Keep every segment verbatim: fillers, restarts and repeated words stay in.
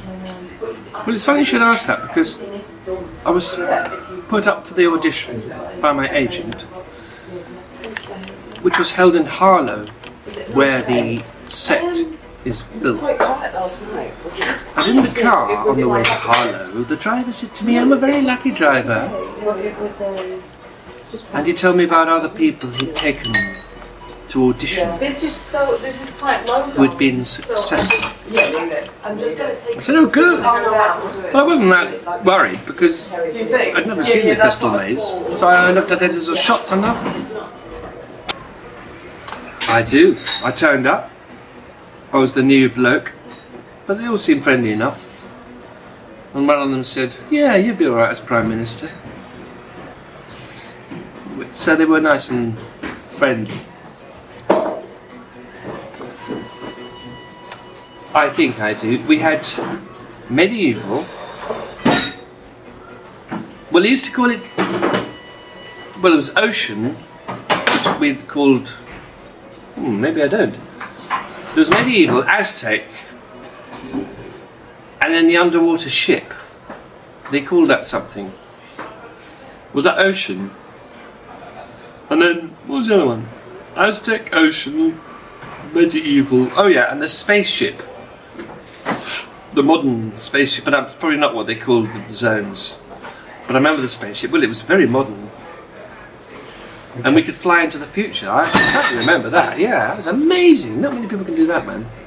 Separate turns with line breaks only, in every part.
Well, it's funny you should ask that, because I was put up for the audition by my agent, which was held in Harlow, where the set is built. And in the car on the way to Harlow, the driver said to me, "I'm a very lucky driver." And he told me about other people he'd taken to audition
This is so. This is quite low.
who had been successful.
I'm just going to take.
I said, "Oh, good." But I wasn't that worried, because I'd never seen the Crystal Maze, so I looked at it as a shot to nothing. I do. I turned up. I was the new bloke, but they all seemed friendly enough. And one of them said, "Yeah, you'd be alright as Prime Minister." So they were nice and friendly. I think I do. We had medieval. Well, they used to call it. Well, it was ocean, which we'd called. Hmm, maybe I don't. There was medieval, Aztec, and then the underwater ship. They called that something. Was that ocean? And then, what was the other one? Aztec, ocean, medieval. Oh yeah, and the spaceship. The modern spaceship, but that's probably not what they called the zones. But I remember the spaceship. Well, it was very modern. And we could fly into the future. I exactly remember that. Yeah, that was amazing. Not many people can do that, man.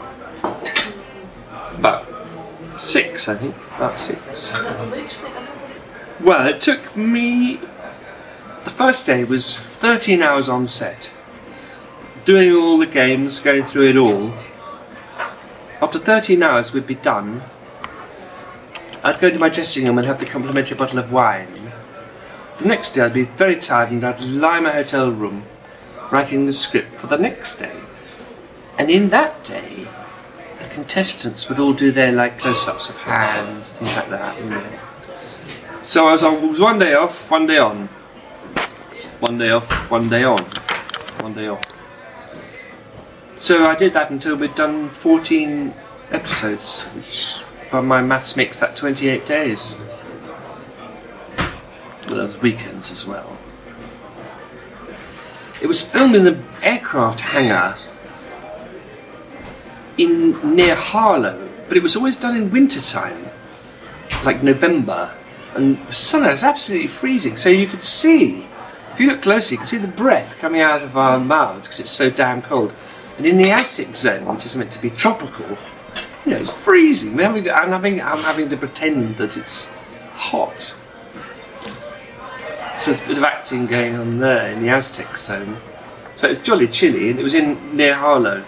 About six, I think. About six. Well, it took me. The first day was thirteen hours on set, doing all the games, going through it all. After thirteen hours, we'd be done. I'd go to my dressing room and have the complimentary bottle of wine. The next day I'd be very tired and I'd lie in my hotel room writing the script for the next day. And in that day, the contestants would all do their like close-ups of hands, things like that, you know. So I was, on, it was one day off, one day on. One day off, one day on. One day off. So I did that until we'd done fourteen episodes, which by my maths makes that twenty-eight days. Well, there was weekends as well. It was filmed in the aircraft hangar in near Harlow, but it was always done in winter time, like November, and the sun was absolutely freezing. So you could see, if you look closely, you can see the breath coming out of our mouths because it's so damn cold. And in the Aztec zone, which is meant to be tropical, you know, it's freezing. I'm having to, I'm having, I'm having to pretend that it's hot. So there's a bit of acting going on there in the Aztec zone. So it's jolly chilly, and it was in near Harlow.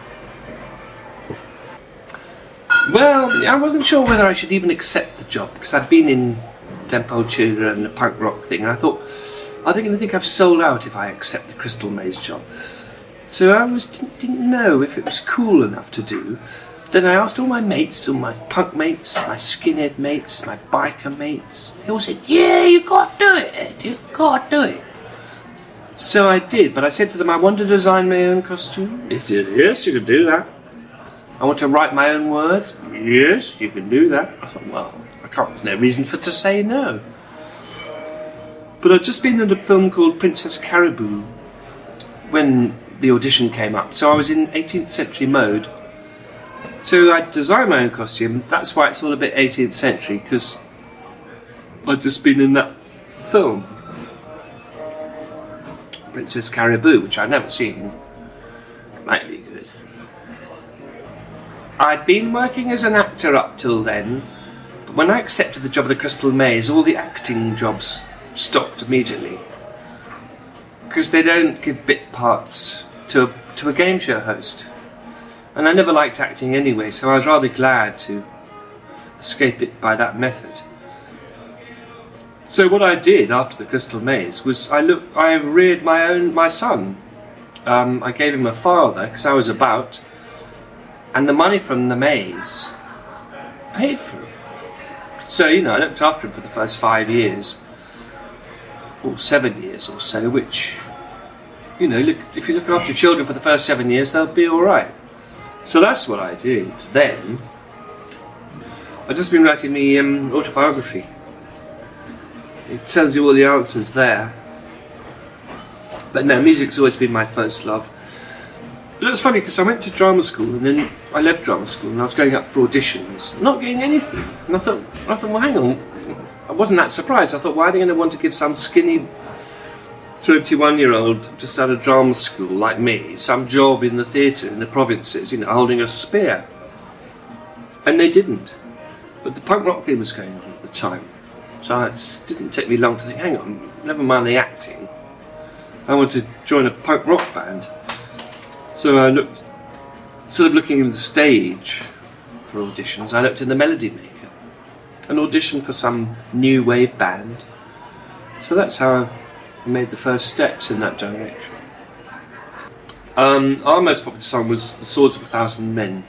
Well, I wasn't sure whether I should even accept the job, because I'd been in Temperature and the punk rock thing, and I thought, are they going to think I've sold out if I accept the Crystal Maze job? So I was, didn't know if it was cool enough to do. Then I asked all my mates, all my punk mates, my skinhead mates, my biker mates. They all said, "Yeah, you got to do it, Ed. You got to do it." So I did, but I said to them, "I want to design my own costume." They said, "Yes, you can do that." "I want to write my own words." "Yes, you can do that." I thought, well, I can't. There's no reason for to say no. But I'd just been in a film called Princess Caribou when the audition came up, so I was in eighteenth century mode. So I designed my own costume. That's why it's all a bit eighteenth century, because I'd just been in that film, Princess Caribou, which I'd never seen. Might be good. I'd been working as an actor up till then, but when I accepted the job of the Crystal Maze, all the acting jobs stopped immediately, because they don't give bit parts to a, to a game show host. And I never liked acting anyway, so I was rather glad to escape it by that method. So what I did after the Crystal Maze was I look, I reared my own my son. Um, I gave him a father because I was about, and the money from the maze paid for him. So you know, I looked after him for the first five years, or seven years or so. Which, you know, look, if you look after children for the first seven years, they'll be all right. So that's what I did then. I've just been writing my um, autobiography. It tells you all the answers there. But no, music's always been my first love. It was funny because I went to drama school and then I left drama school and I was going up for auditions, not getting anything. And I thought, I thought, well, hang on. I wasn't that surprised. I thought, why are they going to want to give some skinny twenty-one-year-old just out of drama school like me some job in the theatre in the provinces, you know, holding a spear? And they didn't. But the punk rock thing was going on at the time. So it didn't take me long to think, hang on, never mind the acting. I want to join a punk rock band. So I looked, sort of looking in the stage for auditions, I looked in the Melody Maker, an audition for some new wave band. So that's how I made the first steps in that direction. Um, our most popular song was The Swords of a Thousand Men,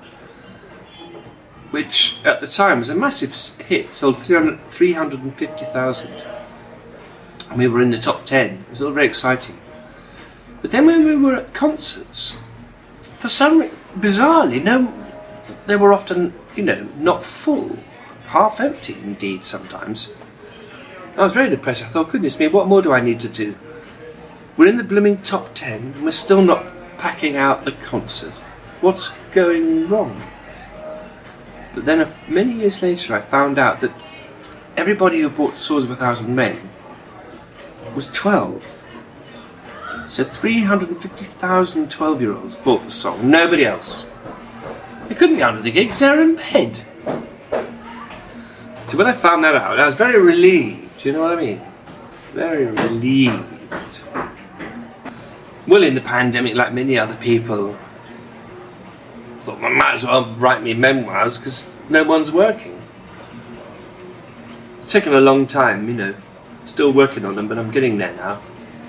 which at the time was a massive hit, sold three hundred fifty thousand. And we were in the top ten, it was all very exciting. But then when we were at concerts, for some reason, bizarrely, no, they were often, you know, not full, half empty indeed sometimes. I was very depressed. I thought, goodness me, what more do I need to do? We're in the blooming top ten, and we're still not packing out the concert. What's going wrong? But then many years later I found out that everybody who bought Swords of a Thousand Men was twelve. So three hundred fifty thousand twelve-year-olds bought the song, nobody else. They couldn't get onto the gigs, they were in bed. So when I found that out, I was very relieved, you know what I mean? Very relieved. Well, in the pandemic, like many other people, I thought I might as well write me memoirs because no one's working. It's taken a long time, you know, still working on them, but I'm getting there now.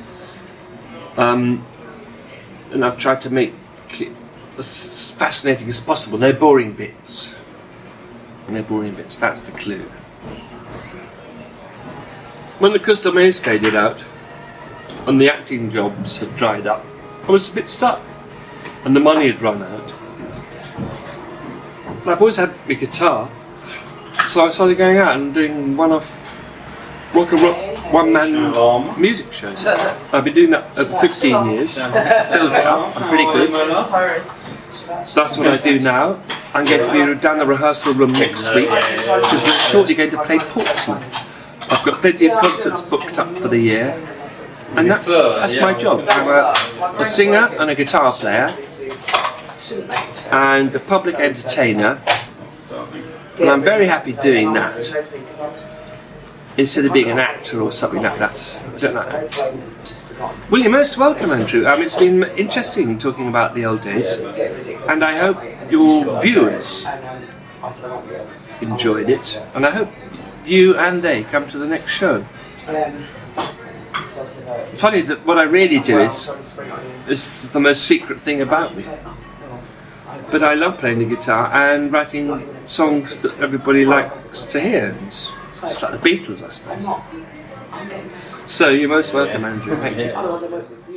Um, and I've tried to make it as fascinating as possible. No boring bits. No boring bits, that's the clue. When the Crystal Maze faded out and the acting jobs had dried up, I was a bit stuck and the money had run out. But I've always had my guitar, so I started going out and doing one-off rock and rock one-man music shows. I've been doing that over fifteen years, built it up, I'm pretty good. That's what I do now. I'm going to be down the rehearsal room next week, because we're shortly going to play Portsmouth. I've got plenty of concerts booked up for the year, and that's, that's my job. I'm a, a singer and a guitar player, and a public entertainer, and I'm very happy doing that, instead of being an actor or something like that. I don't like that. Well, you're most welcome, Andrew. Um, it's been interesting talking about the old days, and I hope your viewers enjoyed it, and I hope you and they come to the next show. It's funny that what I really do is, is the most secret thing about me. But I love playing the guitar and writing songs that everybody likes to hear. It's just like the Beatles, I suppose. So you're most welcome, Andrew. Thank you.